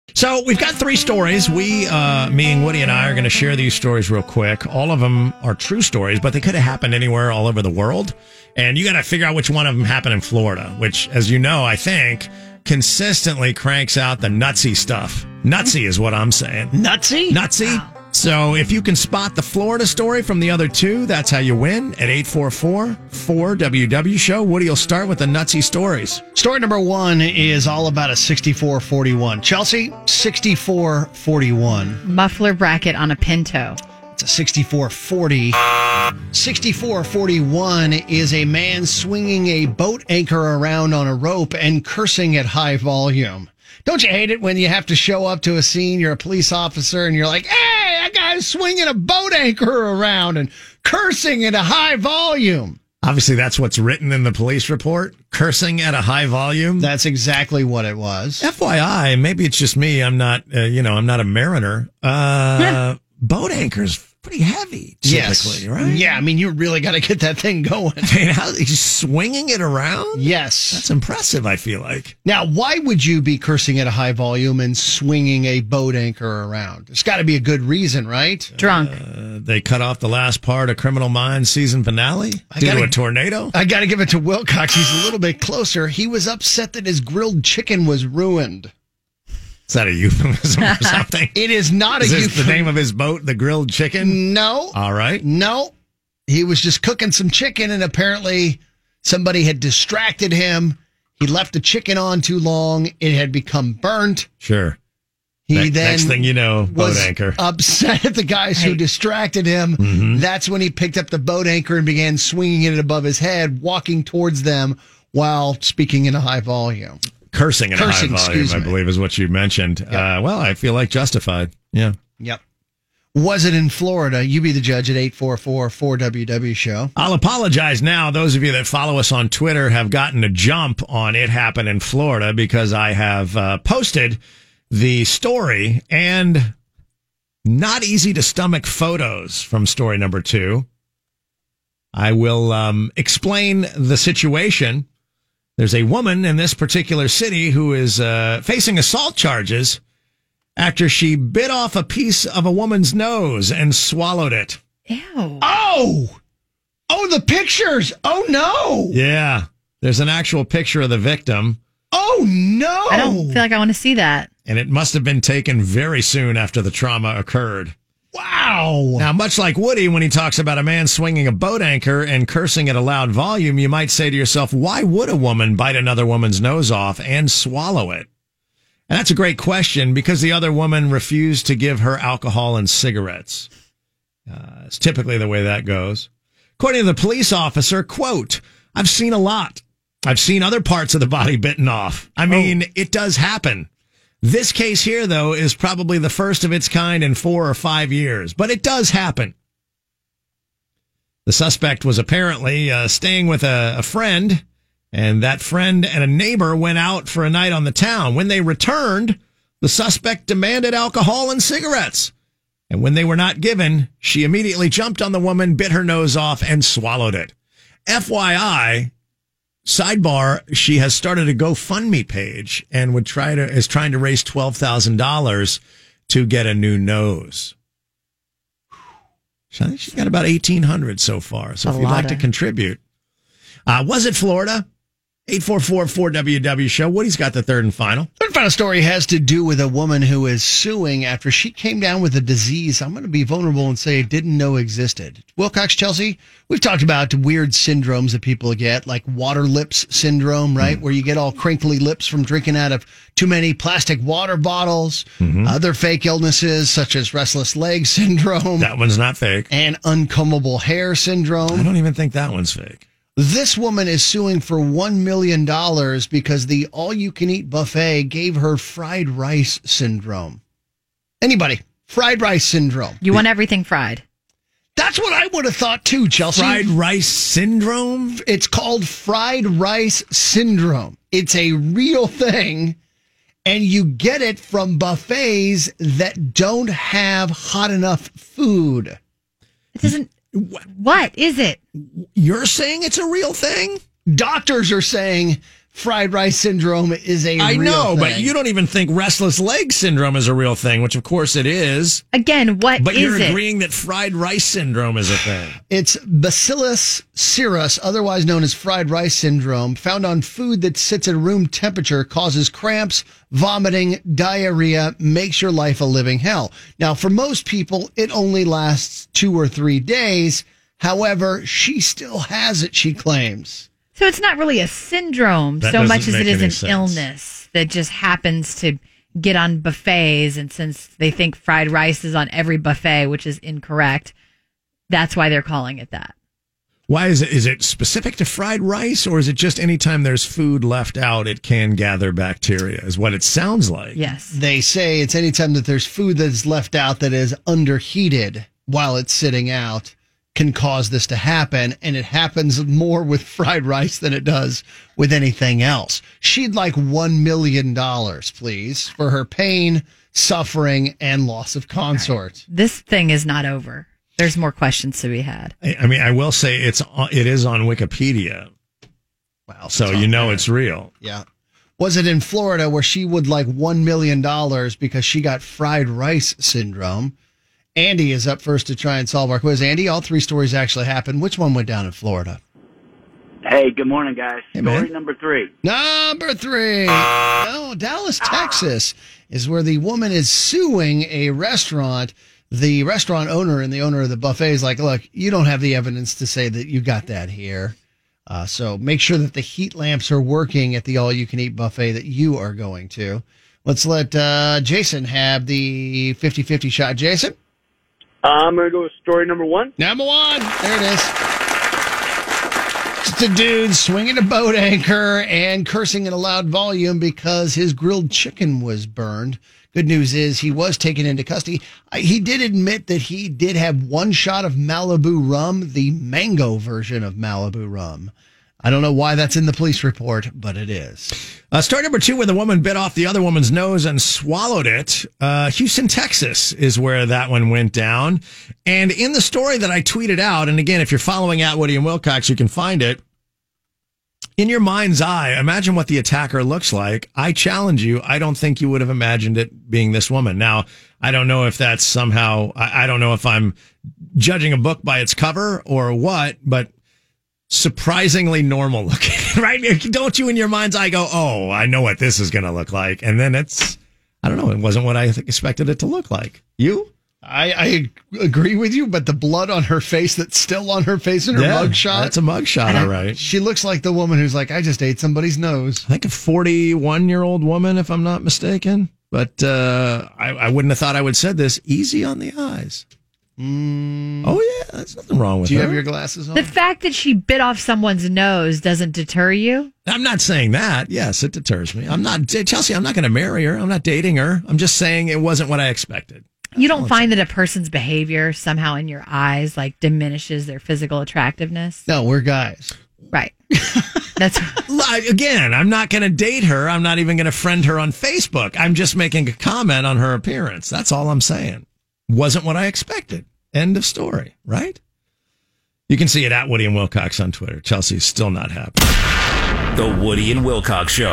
So we've got three stories. Me and Woody and I are going to share these stories real quick. All of them are true stories, but they could have happened anywhere all over the world. And you got to figure out which one of them happened in Florida, which, as you know, I think consistently cranks out the nutsy stuff. Nutsy is what I'm saying. Nutsy? Nutsy. Wow. So if you can spot the Florida story from the other two, that's how you win at 844-4WW show. Woody will start with the nutsy stories. Story number one is all about a 6441. Chelsea, 6441. Muffler bracket on a Pinto. It's a 6440. 6441 is a man swinging a boat anchor around on a rope and cursing at high volume. Don't you hate it when you have to show up to a scene, you're a police officer, and you're like, hey, that guy's swinging a boat anchor around and cursing at a high volume. Obviously, that's what's written in the police report. Cursing at a high volume. That's exactly what it was. FYI, maybe it's just me. I'm not, I'm not a mariner. Boat anchors pretty heavy, typically, right? Yeah, I mean, you really got to get that thing going. I mean, how he's swinging it around? Yes. That's impressive, I feel like. Now, why would you be cursing at a high volume and swinging a boat anchor around? There's got to be a good reason, right? Drunk. They cut off the last part of Criminal Minds season finale due to a tornado. I got to give it to Wilcox. He's a little bit closer. He was upset that his grilled chicken was ruined. Is that a euphemism or something? It is not a euphemism. Is this the name of his boat, the grilled chicken? No. All right. No. He was just cooking some chicken, and apparently somebody had distracted him. He left the chicken on too long. It had become burnt. Sure. Next thing you know, boat was anchor. Upset at the guys who distracted him. Mm-hmm. That's when he picked up the boat anchor and began swinging it above his head, walking towards them while speaking in a high volume. Cursing in a high volume, I believe, is what you mentioned. Yep. Well, I feel like justified. Yeah. Yep. Was it in Florida? You be the judge at 844-4WW show. I'll apologize now. Those of you that follow us on Twitter have gotten a jump on It Happened in Florida because I have posted the story and not easy to stomach photos from story number 2. I will explain the situation. There's a woman in this particular city who is facing assault charges after she bit off a piece of a woman's nose and swallowed it. Ew. Oh, the pictures. Oh, no. Yeah. There's an actual picture of the victim. Oh, no. I don't feel like I want to see that. And it must have been taken very soon after the trauma occurred. Wow. Now, much like Woody, when he talks about a man swinging a boat anchor and cursing at a loud volume, you might say to yourself, why would a woman bite another woman's nose off and swallow it? And that's a great question because the other woman refused to give her alcohol and cigarettes. It's typically the way that goes. According to the police officer, quote, I've seen a lot. I've seen other parts of the body bitten off. I mean, It does happen. This case here, though, is probably the first of its kind in 4 or 5 years, but it does happen. The suspect was apparently staying with a friend, and that friend and a neighbor went out for a night on the town. When they returned, the suspect demanded alcohol and cigarettes. And when they were not given, she immediately jumped on the woman, bit her nose off, and swallowed it. FYI, sidebar, she has started a GoFundMe page and is trying to raise $12,000 to get a new nose. I think she's got about 1,800 so far. So if you'd like to contribute. Was it Florida? 844-4WW show. Woody's got the third and final. Third and final story has to do with a woman who is suing after she came down with a disease I'm going to be vulnerable and say didn't know existed. Wilcox, Chelsea, we've talked about weird syndromes that people get, like water lips syndrome, right? Where you get all crinkly lips from drinking out of too many plastic water bottles. Other fake illnesses such as restless leg syndrome. That one's not fake. And uncombable hair syndrome. I don't even think that one's fake. This woman is suing for $1 million because the all-you-can-eat buffet gave her fried rice syndrome. Anybody? Fried rice syndrome. You want everything fried. That's what I would have thought too, Chelsea. Fried rice syndrome? It's called fried rice syndrome. It's a real thing, and you get it from buffets that don't have hot enough food. It doesn't... What is it? You're saying it's a real thing? Doctors are saying fried rice syndrome is a I real know, but thing. you don't even think restless leg syndrome is a real thing, which of course it is. Again, what But is you're it? agreeing that fried rice syndrome is a thing. It's Bacillus cereus, otherwise known as fried rice syndrome, found on food that sits at room temperature, causes cramps, vomiting, diarrhea, makes your life a living hell. Now, for most people, it only lasts 2 or 3 days. However, she still has it, she claims. So it's not really a syndrome That so much doesn't as it make is any an sense. illness that just happens to get on buffets. And since they think fried rice is on every buffet, which is incorrect, that's why they're calling it that. Why is it? Is it specific to fried rice, or is it just anytime there's food left out, it can gather bacteria? Is what it sounds like. Yes. They say it's anytime that there's food that's left out that is underheated while it's sitting out can cause this to happen. And it happens more with fried rice than it does with anything else. She'd like $1 million, please, for her pain, suffering, and loss of consort. This thing is not over. There's more questions to be had. I mean, I will say it is on Wikipedia, Wow. so you know it's real. Yeah. Was it in Florida where she would like $1 million because she got fried rice syndrome? Andy is up first to try and solve our quiz. Andy, all 3 stories actually happened. Which one went down in Florida? Hey, good morning, guys. Hey, man. Story number 3. Number 3. No, Dallas, Texas is where the woman is suing a restaurant. The restaurant owner and the owner of the buffet is like, look, you don't have the evidence to say that you got that here. So make sure that the heat lamps are working at the all-you-can-eat buffet that you are going to. Let's let Jason have the 50-50 shot. Jason? I'm going to go with story number 1. Number 1. There it is. Just a dude swinging a boat anchor and cursing in a loud volume because his grilled chicken was burned. Good news is he was taken into custody. He did admit that he did have 1 shot of Malibu rum, the mango version of Malibu rum. I don't know why that's in the police report, but it is. Story number 2, where the woman bit off the other woman's nose and swallowed it. Houston, Texas is where that one went down. And in the story that I tweeted out, and again, if you're following at Woody and Wilcox, you can find it. In your mind's eye, imagine what the attacker looks like. I challenge you. I don't think you would have imagined it being this woman. Now, I don't know if that's somehow, I don't know if I'm judging a book by its cover or what, but surprisingly normal looking, right? Don't you in your mind's eye go, oh, I know what this is going to look like. And then it's, I don't know. It wasn't what I expected it to look like. You? I agree with you, but the blood on her face that's still on her face in her mugshot. That's a mugshot, all right. She looks like the woman who's like, I just ate somebody's nose. I think a 41-year-old woman, if I'm not mistaken. But I wouldn't have thought I would have said this. Easy on the eyes. Oh, yeah. There's nothing wrong with Do you her. have your glasses on? The fact that she bit off someone's nose doesn't deter you. I'm not saying that. Yes, it deters me. I'm not, Chelsea, I'm not going to marry her. I'm not dating her. I'm just saying it wasn't what I expected. You don't find that a person's behavior somehow in your eyes like diminishes their physical attractiveness? No, we're guys. Right. That's Again, I'm not going to date her. I'm not even going to friend her on Facebook. I'm just making a comment on her appearance. That's all I'm saying. Wasn't what I expected. End of story, right? You can see it at Woody and Wilcox on Twitter. Chelsea's still not happy. The Woody and Wilcox Show.